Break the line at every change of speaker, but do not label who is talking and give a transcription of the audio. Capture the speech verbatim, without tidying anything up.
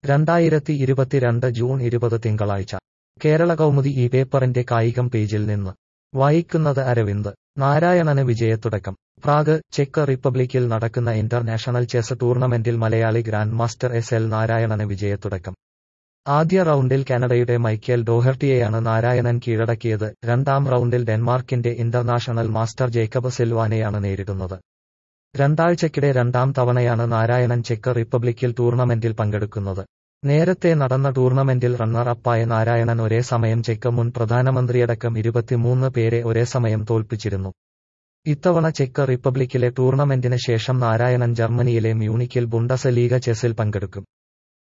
രണ്ടായിരത്തി ഇരുപത്തിരണ്ട് ജൂൺ ഇരുപത് തിങ്കളാഴ്ച കേരള കൗമുദി ഈ പേപ്പറിന്റെ കായികം പേജിൽ നിന്ന് വായിക്കുന്നത് അരവിന്ദ്. നാരായണന് വിജയത്തുടക്കം. പ്രാഗ്, ചെക്ക് റിപ്പബ്ലിക്കിൽ നടക്കുന്ന ഇന്റർനാഷണൽ ചെസ് ടൂർണമെന്റിൽ Malayali grand master S L നാരായണന് വിജയത്തുടക്കം. ആദ്യ റൗണ്ടിൽ കാനഡയുടെ മൈക്കേൽ ഡോഹർട്ടിയെയാണ് നാരായണൻ കീഴടക്കിയത്. രണ്ടാം റൗണ്ടിൽ ഡെൻമാർക്കിന്റെ ഇന്റർനാഷണൽ മാസ്റ്റർ ജേക്കബ് സിൽവാനെയാണ് നേരിടുന്നത്. രണ്ടാഴ്ചക്കിടെ രണ്ടാം തവണയാണ് നാരായണൻ ചെക്ക് റിപ്പബ്ലിക്കിൽ ടൂർണമെന്റിൽ പങ്കെടുക്കുന്നത്. നേരത്തെ നടന്ന ടൂർണമെന്റിൽ റണ്ണർ അപ്പായ നാരായണൻ ഒരേ സമയം ചെക്ക് മുൻ പ്രധാനമന്ത്രിയടക്കം ഇരുപത്തിമൂന്ന് പേരെ ഒരേ സമയം തോൽപ്പിച്ചിരുന്നു. ഇത്തവണ ചെക്ക് റിപ്പബ്ലിക്കിലെ ടൂർണമെന്റിന് ശേഷം നാരായണൻ ജർമ്മനിയിലെ മ്യൂണിക്കിൽ ബുണ്ടസ് ലീഗ ചെസ്സിൽ പങ്കെടുക്കും.